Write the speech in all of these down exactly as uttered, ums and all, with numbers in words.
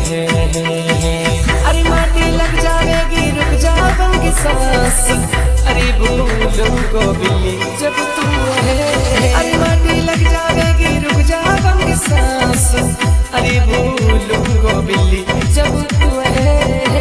अरे माटी लग जाएगी रुक जा बंगी सांस, अरे भूलूंगा बिल्ली जब तू है। अरे माटी लग जाएगी रुक जा बंगी सांस, अरे भूलूंगा बिल्ली जब तू है।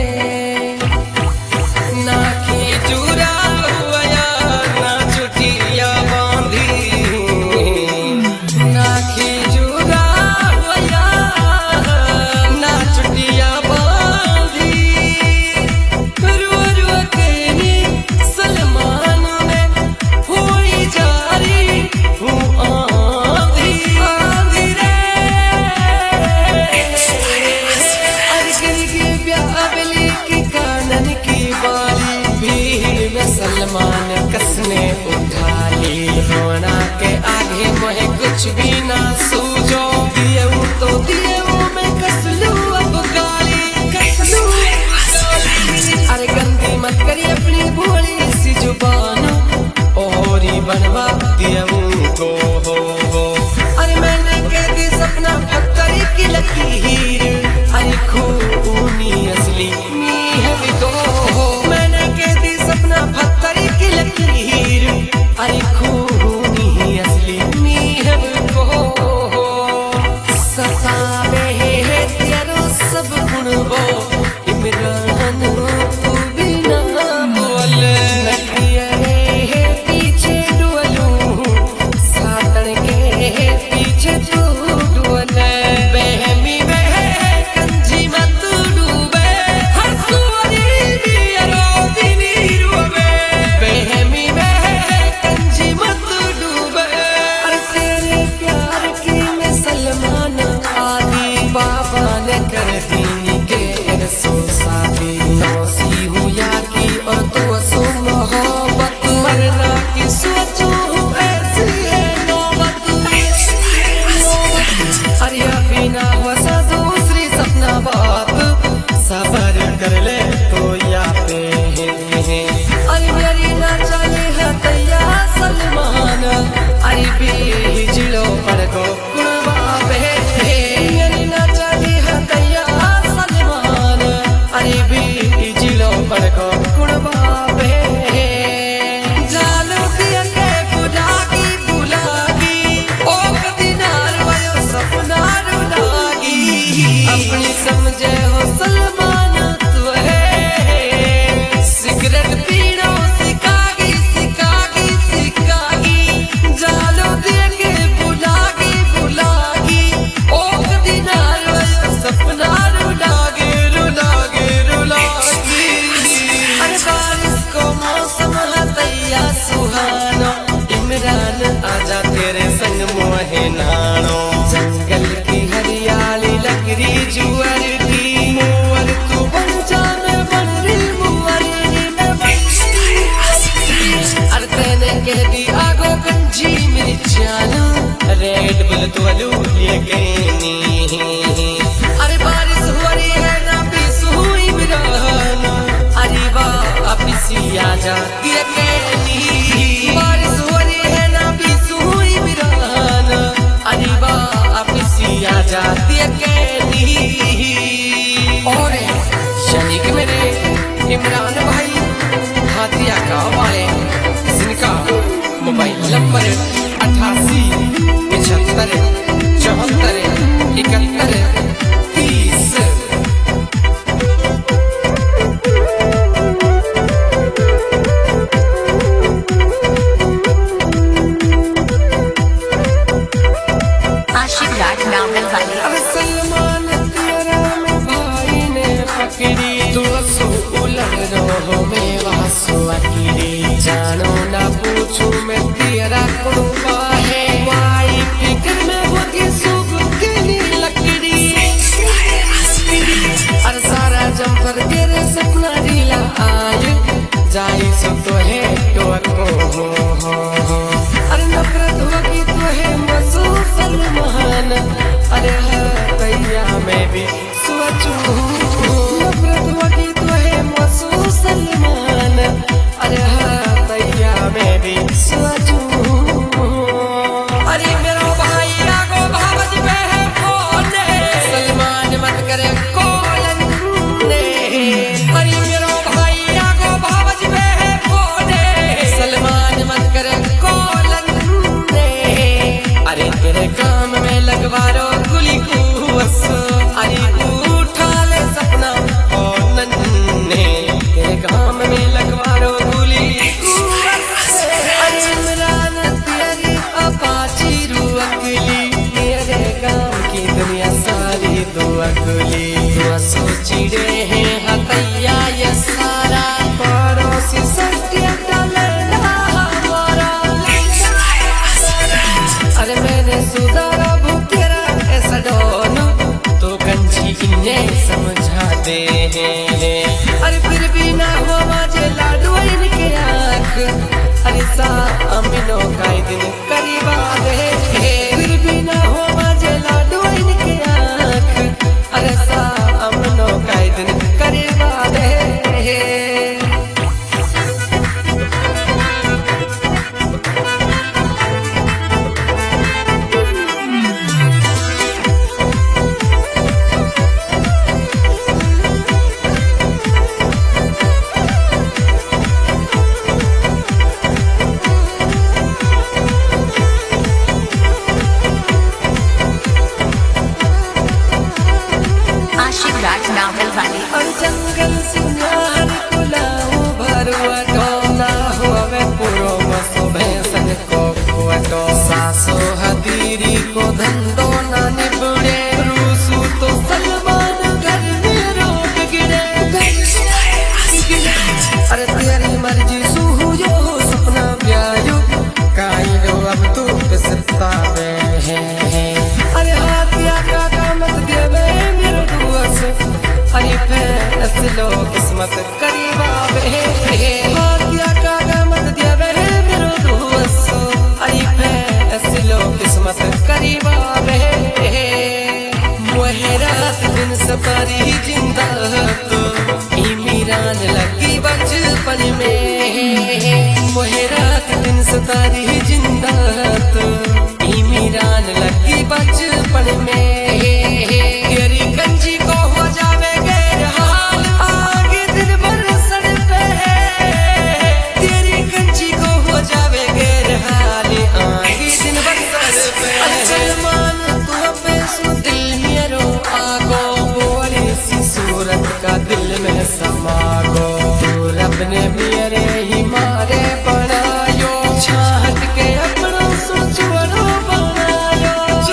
ना खींचूरा हुआ ना चुटिया बांधी, ना खींचूरा हुआ ना चुटिया बांधी, रो रो के सलमान में हुई जारी हूँ आंधी आंधी रे। अरगिल की ब्यावली की कानन की बाली, भीड़ में सलमान कसने उठा ली। रोना के आगे मुझे कुछ भी ना सूझो, दिए तो दिए मैं कस लूं अब गाली कस लूं। अरे गंदी मत करी अपनी भोली सी जुबान, और ही बनवा दिए को हो हो। अरे मैंने कह दी सपना पत्थर की लकीर, अरे खूनी असली मी है भी तो हो। मैंने कह दी सपना पत्थर की लकीर, अरे खूनी असली मी है भी तो हो। सतावे है तेरो सब गुण वो, इमरान तू भी ना बोल। नदिया है पीछे डुअलूं, सातन के पीछे तू डुअल। बहमी में कंजी मत डूबे, हर सुअरी दियरो दिनी रुबे। बहमी में कंजी मत डूबे। अरे तेरे प्यार की मैं सलमान आदि, बाबा ने कर दी के रसो साथी। नौसी हूँ यार की और तो सो मोहब्बत, मरना की सोचूं ऐसी है नौबत। अरे अभी ना हुआ सा दूसरी सपना बात, सबर कर ले तो याते हैं। अरे मेरी ना चले है तैया सलमान, अरे बीजड़ो पर को कुर्बा पे। मेरी ना चली है तैया सलमान, अरे बीजड़ो पर को कुर्बा पे। जानो दिया के बुलागी बुलागी, ओ कदी नार वायो सपना रुलागी। अपनी समझे हो सलमान तू है, सिगरेट पीना सिखागी सिखागी सिखागी। जानो दिया के बुलागी बुलागी, ओ कदी नार वायो सपना रुलागी रुलागी रुलागी। अरे बारिश को मौसम है तैया सुहानो, इमरान आजा तेरे संग मोहे नानो। जंगल की हरियाली लकड़ी जुअर की, मुअर तू बन जाने बन रही मुअर में बन। अरे तेने कह दी आगो गंजी मेरी जान, रेड बुल तो अलू लेके नी। अरे बारिश हो रही है ना पीसू इमरान, अरे वाह पिसी आजा दिया के नी। बारिश हो रही है ना पीसू इमरान, अरे वाह पिसी आजा दिया के नी। और यानी कि मेरे इमरान भाई हाथिया का वाले, जिनका मोबाइल नंबर अठासी पिछहत्तर चौहत्तर इकहत्तर तीस। आशिक राज नावल वाले। अब सलमान तेरा में भाई ने पकड़ी, तू सो उलट रो में वासो अकेली। जानो ना पूछू मैं तेरा कुर्बा है, भाई फिक्र में होगी सुबह की लकड़ी। मोहे रात दिन सतारी जिंदा तो इमरान लगी बचपन में तेरी गंजी को हो जावे गैर हाल आगे दिन भर सर पे तेरी गंजी को हो जावे गैर हाल आगे दिन भर सर पे सलमान तू अपने सु दिल मेरो आगो बोले सी सूरत का दिल में समा गो तू रब ने मेरे ही मारे बनायो छाट के अपना सोचवरो बनायो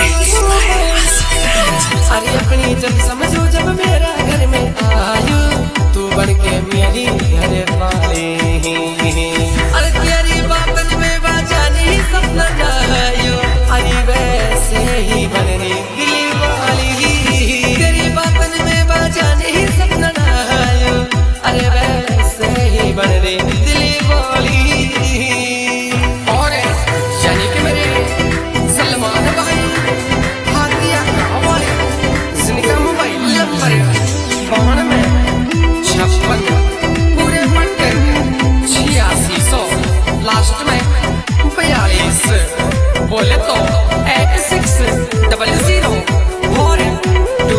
अरे अपनी जब समझो जब मेरा घर में आयो तू बन के मेरी घर वाले अरे तेरी बातन में बाजानी सपना गायो अरे वैसे ही बनने दिल वाली तेरी बातन में बाजानी सपना गायो अरे वैसे ही बनने दिल वाली और यानी कि मेरे सलमान भाई हाथिया गाँव वाले जिनका मोबाइल नंबर बानवे छप्पन पूरे बटन छियासी सौ लास्ट में बयालीस बोले तो eight six double zero four two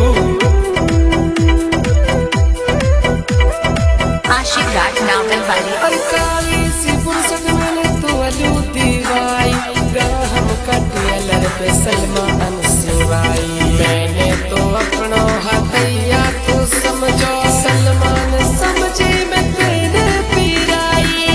Ashiq Raj नावल वाली अरे काली सी फुर्सत मैंने तो अलू दीवाई हम का टेलर पे सलमान सिवाई मैंने तो अपना हथैया को समझो सलमान समझे मैं तेरे पीराई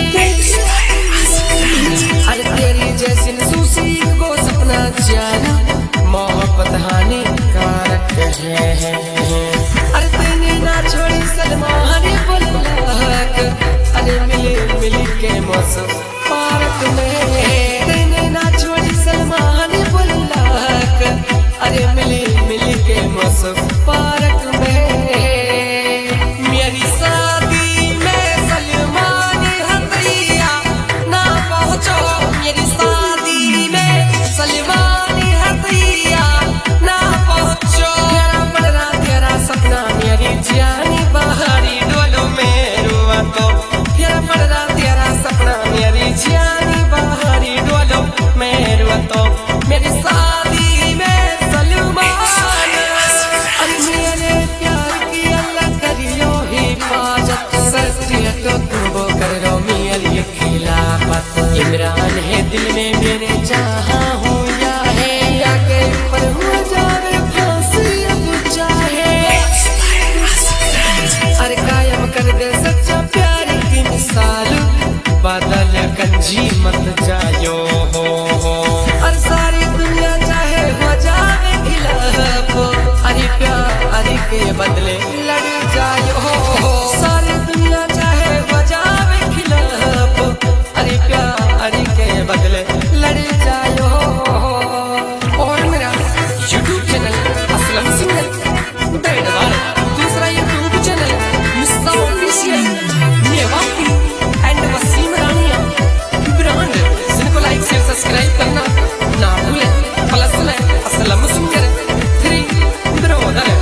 अरे तेरी जैसी नसूसी को सपना जाना मोहब्बत हानि कारक है अरे तेरी ना छोड़ी सलमान बुल्लक अरे मिली मिली के मौसम पार्क में तेरी ना छोड़ी सलमान बुल्लक अरे मिली मिली के मौसम पार्क में मेरी शादी में सलमान हथैया ना पहुंचो मेरी शादी में सलमान हथैया ना पहुंचो तेरा बड़ा तेरा सपना मेरी जानी बाहरी डोलो में रुआ तो तेरा बड़ा तेरा सपना मेरी जानी बाहरी डोलो में रुआ तो मेरी शादी में सलमान अरे मेरे प्यार की अल्लाह करियो हिफाजत सच्ची तो तुम वो कर रो मेरी खिलाफत इमरान है दिल में मेरे चाहा हो या है या के पर हो जावे फांसी अब चाहे अरे कायम कर दे सच्चा प्यार की मिसाल बादल गंजी मत जायो हो हो अरे सारी दुनिया चाहे हो जावे खिलाफ अरे प्यार के बदले लड़ जायो हो सारी दुनिया चाहे हो जावे खिलाफ अरे प्यार के बदले लड़ जायो और मेरा YouTube channel Aslam singer Bedwal दूसरा YouTube channel Missa official Mewati and Wasim Rania brand जिनको लाइक शेयर सब्सक्राइब करना ना भूलें प्लस में असलम सिंगर थ्री ब्रोदर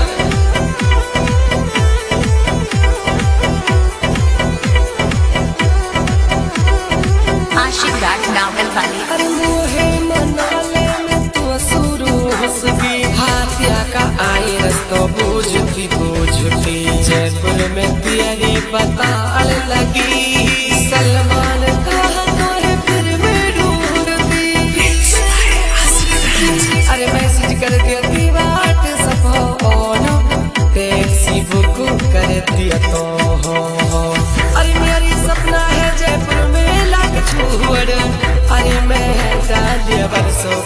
आशिक राज नावल वाली अरे मोहे मनाले में तो सुरू हंसबी हाथिया का आई रस्तो बूझती बूझती जयपुर में तेरी बताल लगी सलमान कहा तोरे फिर में ढूंढती अरे मैसेज कर दिया थी बात सब ऑन टैक्सी बुक कर दिया तो हो अरे मेरी सपना है जयपुर में लाख छोड़ अरे मैं डालिया बरसों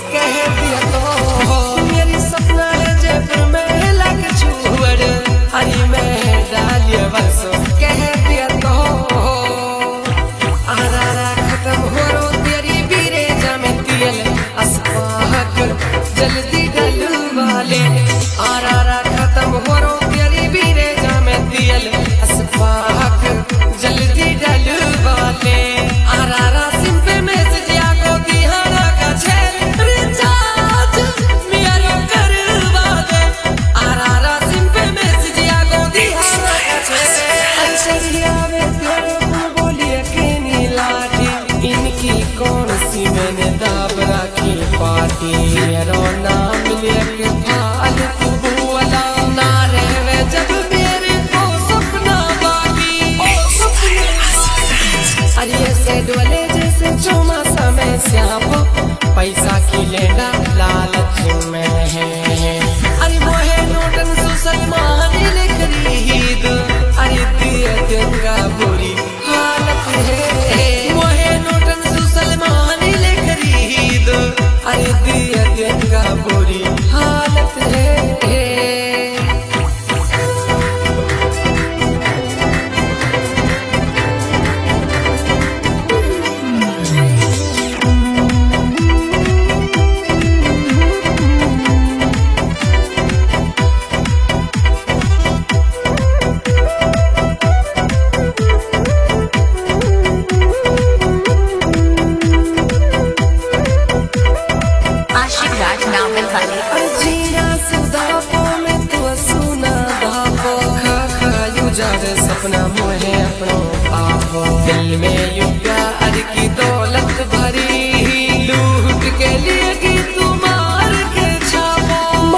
दौलत भरी लूट के लिए कि तुम्हार के छापो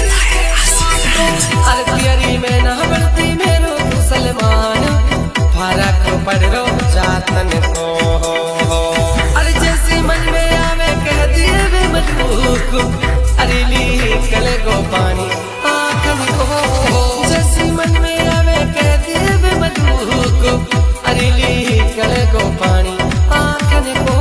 अरतियरी में ना बढ़ती मेरो मुसलमान फर्क पड़ रो जातन को अरे जैसे मन में आवे कह दिए वे मजबूक अरे ली कले को पानी आँखन को जैसे मन में आवे कह दिए वे मजबूक अरे ली कले को पानी आँखन को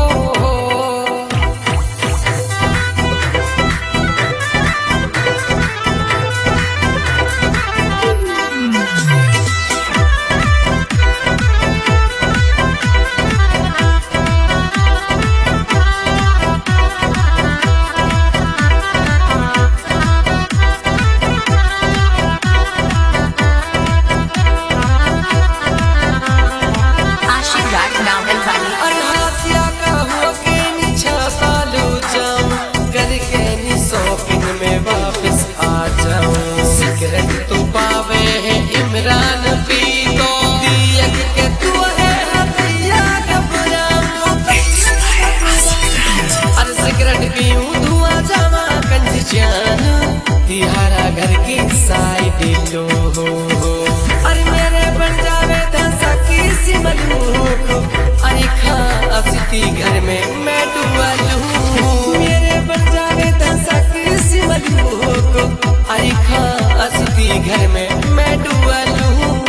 तिहारा घर की साइड लो अरे मेरे बन जावे दसा किसी मलूक अरे खा असती घर में मैं डुबा लूं मेरे बन जावे दसा किसी मलूक अरे खा असती घर में मैं डुबा लूं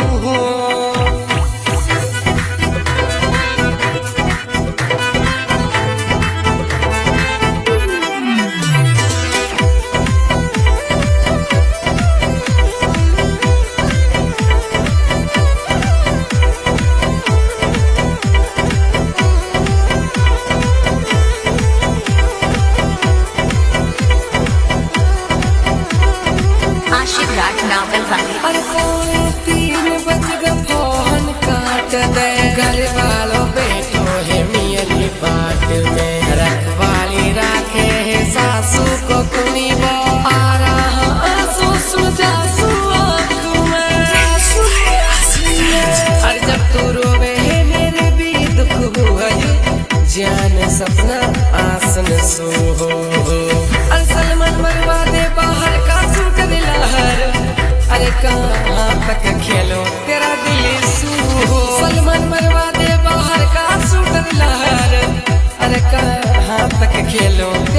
अरे पौने तीन बज गए फोन काट दे घर वालों बैठो है मियली बाट में रखवाली राखे है सासू को कुनी वो आ रहा आंसू सुजा सू आँख में अरे जब तू रोवे है मेरे भी दुख हुआ जान सपना आसन सो हो अरे सलमान मरवा दे बाहर का सूट दिलहर अरे कहाँ तक खेलो तेरा दिल सू सलमान मरवा दे बाहर का सूट लहर अरे कहाँ तक खेलो